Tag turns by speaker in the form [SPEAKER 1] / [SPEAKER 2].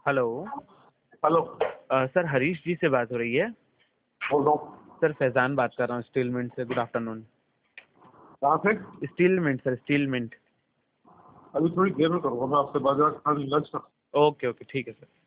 [SPEAKER 1] Hello.
[SPEAKER 2] Hello.
[SPEAKER 1] Sir Harish ji से बात हो रही है?
[SPEAKER 2] बोल रहा हूँ।
[SPEAKER 1] सर फैजान बात कर रहा हूँ स्टील मिंट से। Good afternoon.
[SPEAKER 2] कहाँ से?
[SPEAKER 1] Steel mint sir, steel mint.
[SPEAKER 2] अभी थोड़ी देर में करूँगा मैं आपसे बात, लंच का।
[SPEAKER 1] ओके ओके ठीक है सर।